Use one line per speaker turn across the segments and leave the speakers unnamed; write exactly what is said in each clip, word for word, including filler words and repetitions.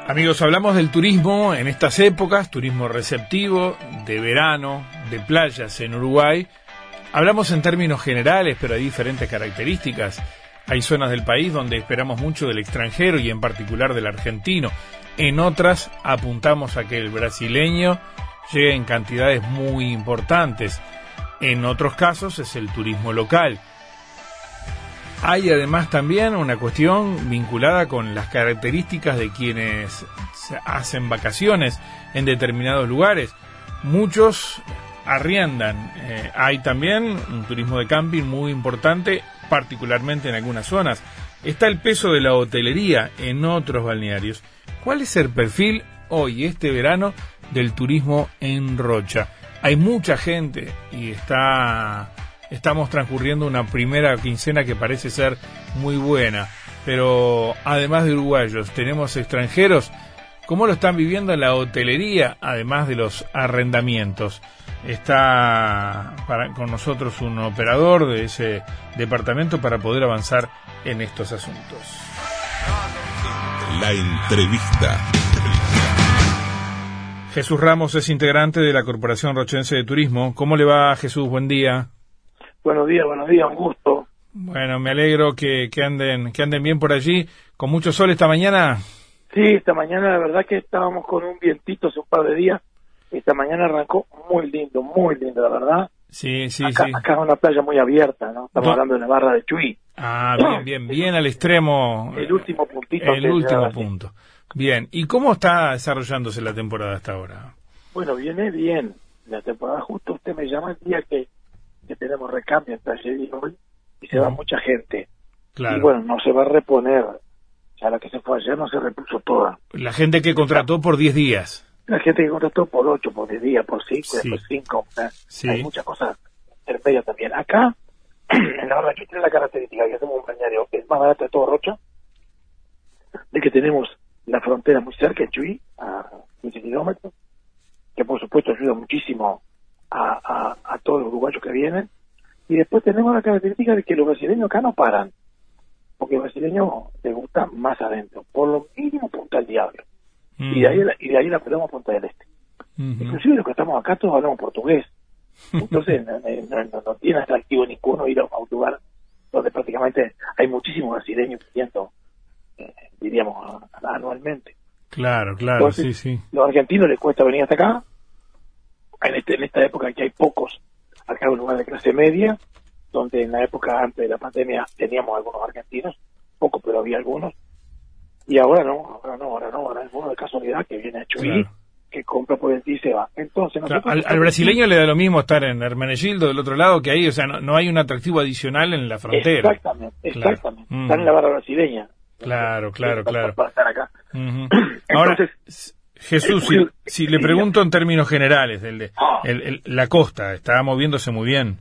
Amigos, hablamos del turismo en estas épocas, turismo receptivo, de verano, de playas en Uruguay. Hablamos en términos generales, pero hay diferentes características. Hay zonas del país donde esperamos mucho del extranjero y en particular del argentino. En otras apuntamos a que el brasileño llegue en cantidades muy importantes. En otros casos es el turismo local. Hay además también una cuestión vinculada con las características de quienes hacen vacaciones en determinados lugares. Muchos arriendan. Eh, hay también un turismo de camping muy importante, particularmente en algunas zonas. Está el peso de la hotelería en otros balnearios. ¿Cuál es el perfil hoy, este verano, del turismo en Rocha? Hay mucha gente y está... Estamos transcurriendo una primera quincena que parece ser muy buena, pero además de uruguayos, tenemos extranjeros. ¿Cómo lo están viviendo en la hotelería, además de los arrendamientos? Está para, con nosotros un operador de ese departamento para poder avanzar en estos asuntos.
La entrevista.
Jesús Ramos es integrante de la Corporación Rochense de Turismo. ¿Cómo le va, Jesús? Buen día.
Buenos días, buenos días, un gusto.
Bueno, me alegro que, que anden que anden bien por allí. ¿Con mucho sol esta mañana?
Sí, esta mañana la verdad que estábamos con un vientito hace un par de días. Esta mañana arrancó muy lindo, muy lindo, la verdad.
Sí, sí,
acá,
sí.
Acá es una playa muy abierta, ¿no? Estamos
no.
hablando de la barra de Chuy.
Ah, bien, bien, bien al extremo.
El último puntito.
El último punto. Bien, ¿y cómo está desarrollándose la temporada hasta ahora?
Bueno, viene bien. La temporada, justo usted me llama el día que... que tenemos recambio entre ayer y hoy y se va uh-huh. mucha gente.
Claro.
Y bueno, no se va a reponer. Ya la que se fue ayer no se repuso toda.
La gente que contrató por diez días.
La gente que contrató por ocho, por diez días, por cinco,
sí.
por cinco. ¿eh?
Sí.
Hay muchas cosas intermedias también. Acá, en la barra, aquí tiene la característica que hacemos un balneario el más barato de todo Rocha, de que tenemos la frontera muy cerca, en Chuy, a quince kilómetros, que por supuesto ayuda muchísimo A, a, a todos los uruguayos que vienen, y después tenemos la característica de que los brasileños acá no paran, porque el brasileño le gusta más adentro, por lo mínimo Punta del Diablo, uh-huh. y de ahí la, y de ahí la pelamos Punta del Este. Uh-huh. Inclusive los que estamos acá todos hablamos portugués, entonces no, no, no, no tiene atractivo ninguno ir a un lugar donde prácticamente hay muchísimos brasileños viviendo, eh, diríamos, anualmente.
Claro, claro,
entonces,
sí, sí.
Los argentinos les cuesta venir hasta acá. En, este, en esta época que hay pocos, acá en un lugar de clase media, donde en la época antes de la pandemia teníamos algunos argentinos, pocos, pero había algunos, y ahora no, ahora no, ahora no, ahora es uno de casualidad que viene a Chuy, claro. que compra por el día y se va. Entonces,
claro, al, al brasileño le da lo mismo estar en Hermenegildo del otro lado que ahí, o sea, no, no hay un atractivo adicional en la frontera.
Exactamente,
claro.
exactamente.
Mm.
Están en la barra brasileña.
Claro, claro,
para,
claro.
Para estar acá.
Uh-huh.
Entonces,
ahora, Jesús, si, si le pregunto en términos generales, el de, el, el, la costa está moviéndose muy bien.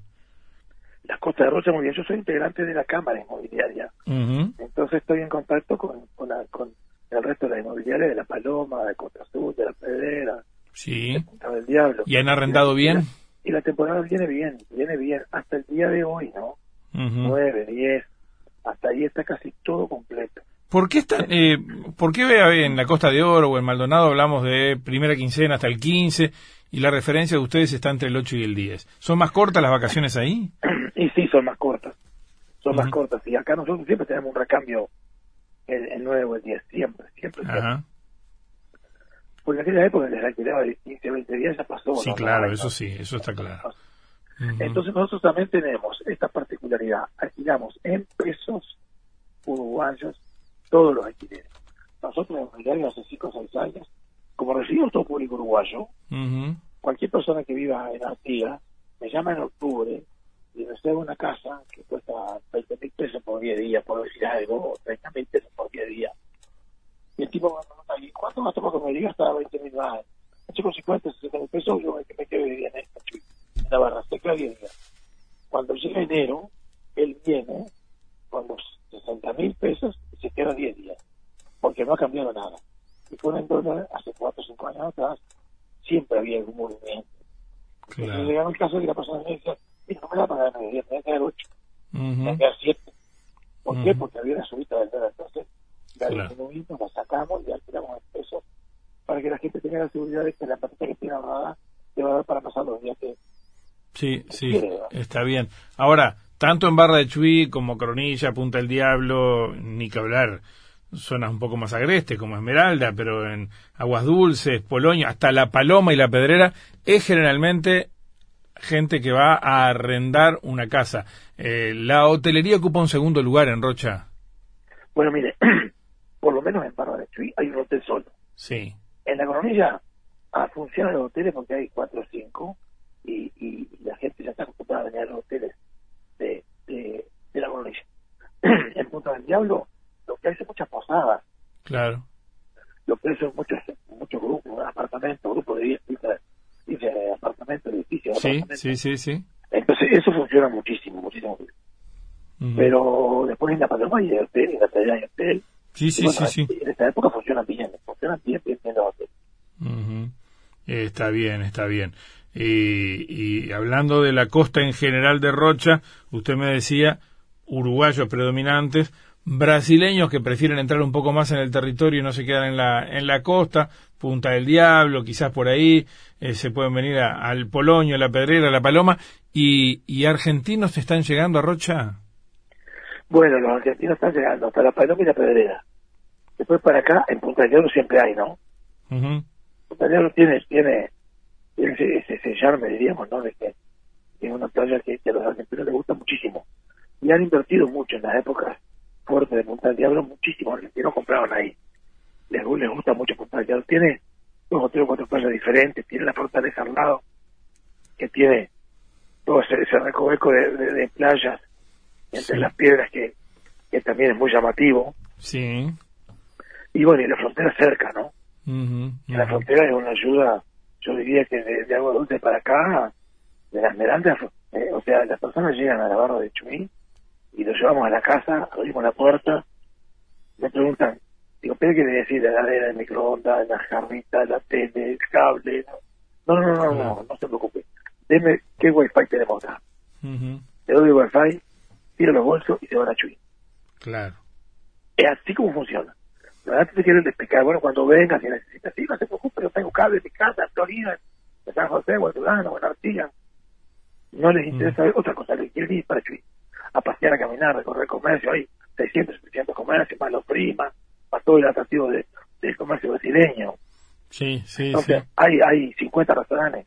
La costa de Rocha muy bien. Yo soy integrante de la Cámara Inmobiliaria. Uh-huh. Entonces estoy en contacto con, con, la, con el resto de la inmobiliaria de La Paloma, de Costa Azul, de La Pedrera,
sí.
de Punta del Diablo.
¿Y han arrendado
y la,
bien?
Y la, y la temporada viene bien, viene bien. Hasta el día de hoy, ¿no? Uh-huh. nueve, diez, hasta ahí está casi todo completo.
¿Por qué, está, eh, ¿Por qué en la Costa de Oro o en Maldonado hablamos de primera quincena hasta el quince y la referencia de ustedes está entre el ocho y el diez? ¿Son más cortas las vacaciones ahí?
Y sí, son más cortas. Son uh-huh. más cortas. Y acá nosotros siempre tenemos un recambio el, el nueve o el diez. Siempre, siempre. siempre.
Ajá.
Porque en aquella época les alquilaba de quince, veinte días, ya pasó.
Sí,
¿no?
claro,
no,
eso
no,
sí, eso está claro.
Uh-huh. Entonces nosotros también tenemos esta particularidad. Alquilamos en pesos uruguayos todos los alquileres. Nosotros en realidad hace cinco o seis años, como recibimos todo público uruguayo, uh-huh. cualquier persona que viva en Artigas me llama en octubre y reserva una casa que cuesta veinte mil pesos por diez días, por decir algo, o treinta mil pesos por diez días. Y el tipo me pregunta, ¿y cuánto gasto porque me diga hasta veinte mil más? Yo con cincuenta, sesenta mil pesos, yo me, me quedo viviendo en esta chica, en la barra seca diez días. Cuando llega enero, él viene con los sesenta mil pesos y se queda diez días, porque no ha cambiado nada. Y con el dólar, hace cuatro o cinco años atrás, siempre había algún movimiento. Claro. Entonces llegamos el caso de que la persona me dice, mira, no me da para ganar diez, me va a quedar ocho, uh-huh. me va a quedar siete. ¿Por uh-huh. qué? Porque había una subida del dólar. Entonces, la claro. disminuimos, la sacamos y alquilamos el peso tenga la seguridad de que la plata que tiene ahorrada te va a dar para pasar los días que
Sí,
que
sí,
quiere, ¿no?
está bien. Ahora, tanto en Barra de Chuy como Coronilla, Punta del Diablo, ni que hablar, zonas un poco más agrestes como Esmeralda, pero en Aguas Dulces, Polonia, hasta La Paloma y La Pedrera, es generalmente gente que va a arrendar una casa. Eh, la hotelería ocupa un segundo lugar en Rocha.
Bueno, mire, por lo menos en Barra de Chuy hay un hotel solo.
Sí.
En la Coronilla ah, funcionan los hoteles porque hay cuatro o cinco y, y, y la gente ya está acostumbrada a venir a los hoteles de, de, de la Coronilla. En Punta del Diablo lo que hay son muchas posadas,
Claro.
lo que hay son muchos muchos grupos, apartamentos, grupos de diez, dice apartamentos, edificios,
Sí,
apartamentos.
sí, sí, sí.
Entonces eso funciona muchísimo, muchísimo.
Uh-huh.
Pero después en la Paloma hay hotel, en la Pedrera hay hotel.
Sí, sí,
Y bueno,
sí, sí.
en esta época funcionan bien, funcionan bien, bien, bien los hoteles.
Uh-huh. Eh, está bien, está bien. Y, y hablando de la costa en general de Rocha, usted me decía, uruguayos predominantes, brasileños que prefieren entrar un poco más en el territorio y no se quedan en la en la costa, Punta del Diablo, quizás por ahí, eh, se pueden venir a, al Polonio, a La Pedrera, a La Paloma, y, y argentinos están llegando a Rocha.
Bueno, los argentinos están llegando hasta la Paloma y la Pedrera. Después para acá, en Punta del Diablo siempre hay, ¿no?
Uh-huh.
Punta del Diablo tiene, tiene, tiene ese, ese, ese charme, diríamos, ¿no? De que es una playa que, que a los argentinos les gusta muchísimo. Y han invertido mucho en las épocas fuertes de Punta del Diablo, muchísimos argentinos compraron ahí. Les, les gusta mucho Punta del Diablo. Tiene dos o tres o cuatro playas diferentes, tiene la fortaleza al lado, que tiene todo ese, ese recoveco de, de, de playas entre
Sí.
las piedras que, que también es muy llamativo.
Sí.
Y bueno, y la frontera cerca, ¿no?
Uh-huh. Uh-huh.
La frontera es una ayuda, yo diría que de, de Agua Dulce para acá, de la Esmeralda, eh, o sea, las personas llegan a la Barra de Chuy y lo llevamos a la casa, abrimos la puerta, me preguntan, digo, ¿pero qué le decir? La heladera, el microondas, la jarrita, la tele, el cable. No, no, no, no, no, no, no se preocupe. Deme qué wifi tenemos acá.
Uh-huh.
Le doy el wifi, tiro los bolsos y se van a Chuy.
Claro.
Es así como funciona. La verdad te quieren explicar, bueno, cuando vengas, si necesitas, sí, no se preocupe, yo tengo cable en mi casa, en Florida, en San José, o en Durano, o en Artigas. No les interesa mm. otra cosa, les quieren ir para Chuy, a pasear, a caminar, recorrer comercio, hay seiscientos, setecientos comercios, más los primas, más todo el atractivo de, del comercio brasileño.
Sí, sí,
Entonces,
sí.
hay, hay cincuenta restaurantes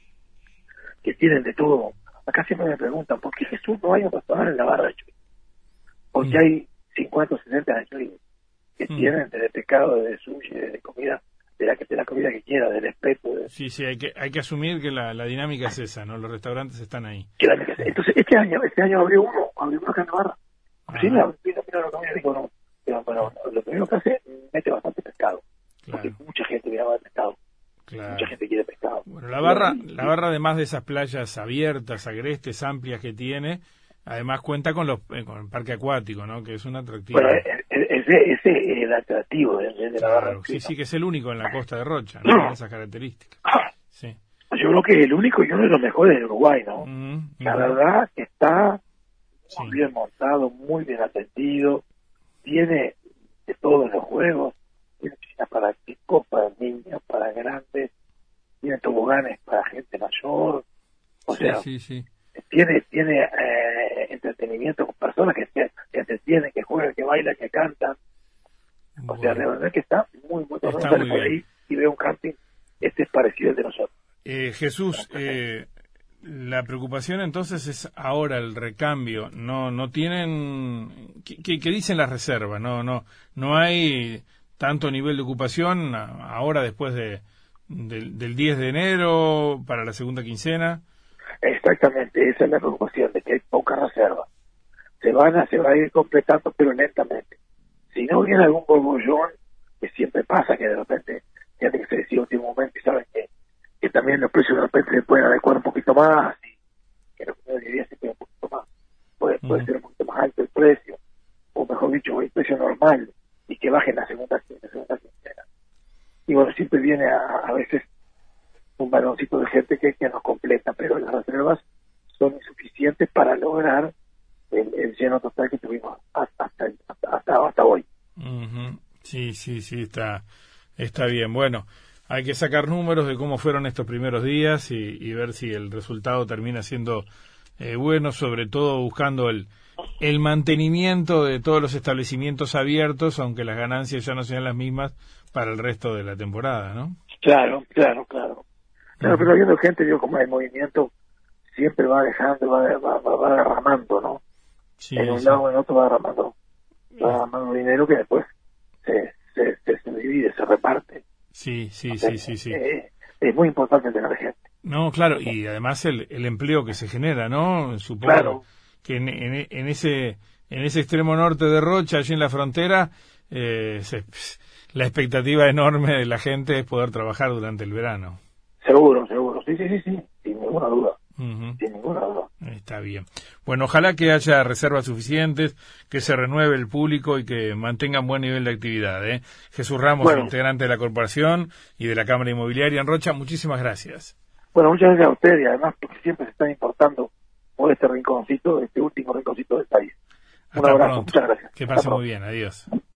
que tienen de todo. Acá siempre me preguntan, ¿por qué Jesús no hay un restaurante en la Barra de Chuy? Porque mm. hay cincuenta o sesenta de Chuy que mm. tienen desde pescado, desde sushi, desde comida, de la que de la comida que quiera, del espeto. De...
Sí, sí, hay que hay que asumir que la, la dinámica es esa, ¿no? Los restaurantes están ahí.
Entonces, este año este año abrió uno, abrió uno acá en Navarra. Sí, mira, mira, mira lo que me dijo, no. Pero, bueno, lo primero que hace, mete bastante pescado. Claro. Porque mucha gente viene a ver pescado. Claro. Mucha gente quiere pescado.
Bueno, la barra, y, la barra además de esas playas abiertas, agrestes, amplias que tiene, además cuenta con los eh, con el parque acuático, ¿no? Que es un atractivo.
Bueno, ese, ese es el atractivo de, de
claro,
la barra.
Sí, sí, que es el único en la costa de Rocha, ¿no? Con esas características. Sí.
Yo creo que es el único y uno de los mejores de Uruguay, ¿no? Mm, mm. La verdad que está muy sí. bien montado, muy bien atendido, tiene de todos los juegos, tiene piscinas para chicos, para niños, para grandes, tiene toboganes para gente mayor, o
sí,
sea,
sí, sí.
tiene tiene eh, entretenimiento con personas que, que, que entretienen, que juegan, que bailan, que cantan, bueno. O sea, la verdad que está muy, muy,
está
muy por ahí y veo un camping, este es parecido al de nosotros.
Eh, Jesús, eh, la preocupación entonces es ahora el recambio. No, no tienen, ¿qué, qué, qué dicen las reservas? No, no, no hay tanto nivel de ocupación ahora después de, de del diez de enero para la segunda quincena.
Exactamente, esa es la preocupación de que hay poca reserva. Se van a, se va a ir completando pero lentamente. Si no viene algún borbollón, que siempre pasa que de repente tiene que se decide último momento y saben que que también los precios de repente se pueden adecuar un poquito más y que los primeros días se queden un poquito más, puede, uh-huh. puede ser un poquito más alto el precio, o mejor dicho, el precio normal y que baje en la segunda, la segunda quincena. Y bueno, siempre viene a, a veces un baloncito de gente que, que nos completa, pero las reservas son insuficientes para lograr el, el lleno total que tuvimos hasta hasta, hasta, hasta, hasta hoy.
Uh-huh. Sí, sí, sí, está, está bien. Bueno, hay que sacar números de cómo fueron estos primeros días y, y ver si el resultado termina siendo eh, bueno, sobre todo buscando el, el mantenimiento de todos los establecimientos abiertos, aunque las ganancias ya no sean las mismas para el resto de la temporada, ¿no?
Claro, claro, claro. Claro, uh-huh. Pero viendo gente, digo, como el movimiento siempre va dejando, va, va, va, va derramando, ¿no? Sí, en un sí. lado o en otro va derramando, va derramando dinero que después se, se, se, se divide, se reparte.
Sí, sí,
o sea,
sí, sí, sí.
Eh, es muy importante tener gente.
No, claro, y además el, el empleo que se genera, ¿no? Supongo
claro.
que en, en, en ese en ese extremo norte de Rocha, allí en la frontera, eh, se, la expectativa enorme de la gente es poder trabajar durante el verano.
Seguro, seguro, sí, sí, sí, sí, sin ninguna duda.
Uh-huh.
Sin ninguna duda.
Está bien. Bueno, ojalá que haya reservas suficientes, que se renueve el público y que mantengan buen nivel de actividad. ¿eh? Jesús Ramos, bueno. integrante de la corporación y de la Cámara Inmobiliaria en Rocha, muchísimas gracias.
Bueno, muchas gracias a usted y además porque siempre se están importando por este rinconcito, este último rinconcito del país.
Hasta
Un abrazo,
pronto.
muchas gracias.
Que pase muy bien, adiós.